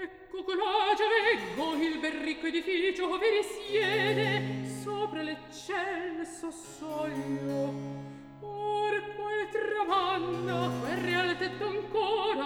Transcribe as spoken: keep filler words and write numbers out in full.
Ecco colà già veggo il bel ricco edificio ove risiede sopra l'eccelso sogno. Or qual tramanna quel real tetto ancora